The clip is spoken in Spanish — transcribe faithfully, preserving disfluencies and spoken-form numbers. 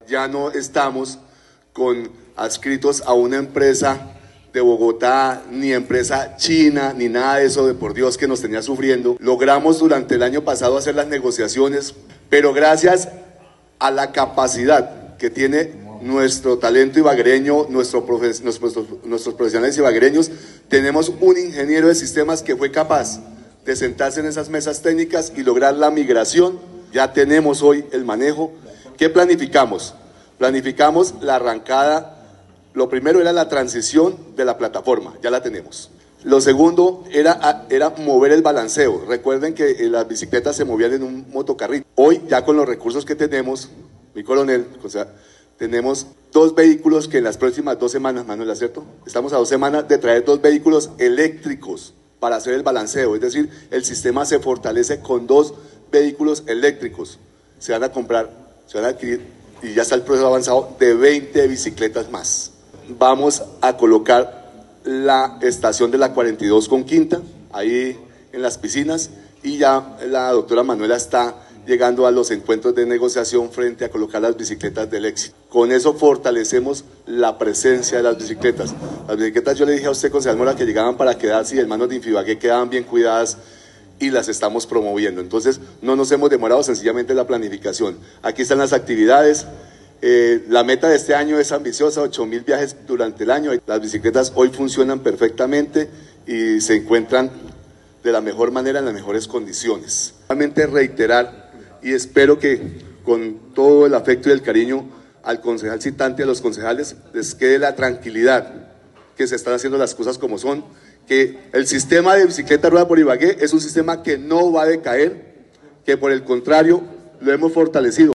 Ya no estamos con adscritos a una empresa de Bogotá, ni empresa china, ni nada de eso, de por Dios, que nos tenía sufriendo. Logramos durante el año pasado hacer las negociaciones, pero gracias a la capacidad que tiene nuestro talento ibaguereño, nuestro profe nuestros, nuestros profesionales ibaguereños, tenemos un ingeniero de sistemas que fue capaz de sentarse en esas mesas técnicas y lograr la migración. Ya tenemos hoy el manejo. ¿Qué planificamos? Planificamos la arrancada. Lo primero era la transición de la plataforma, ya la tenemos. Lo segundo era, era mover el balanceo. Recuerden que las bicicletas se movían en un motocarrito. Hoy, ya con los recursos que tenemos, mi coronel, o sea, tenemos dos vehículos que en las próximas dos semanas, Manuela, ¿cierto? Estamos a dos semanas de traer dos vehículos eléctricos para hacer el balanceo. Es decir, el sistema se fortalece con dos vehículos eléctricos. Se van a comprar, se van a adquirir, y ya está el proceso avanzado, de veinte bicicletas más. Vamos a colocar la estación de la cuarenta y dos con Quinta, ahí en las piscinas, y ya la doctora Manuela está llegando a los encuentros de negociación frente a colocar las bicicletas del éxito. Con eso fortalecemos la presencia de las bicicletas. Las bicicletas, yo le dije a usted, concejal Mora, que llegaban para quedarse y en manos de Infibagué quedaban bien cuidadas y las estamos promoviendo. Entonces, no nos hemos demorado, sencillamente la planificación. Aquí están las actividades. Eh, la meta de este año es ambiciosa, ocho mil viajes durante el año. Las bicicletas hoy funcionan perfectamente y se encuentran de la mejor manera, en las mejores condiciones. Realmente reiterar, y espero que con todo el afecto y el cariño al concejal citante, a los concejales, les quede la tranquilidad que se están haciendo las cosas como son, que el sistema de bicicleta rueda por Ibagué es un sistema que no va a decaer, que por el contrario lo hemos fortalecido.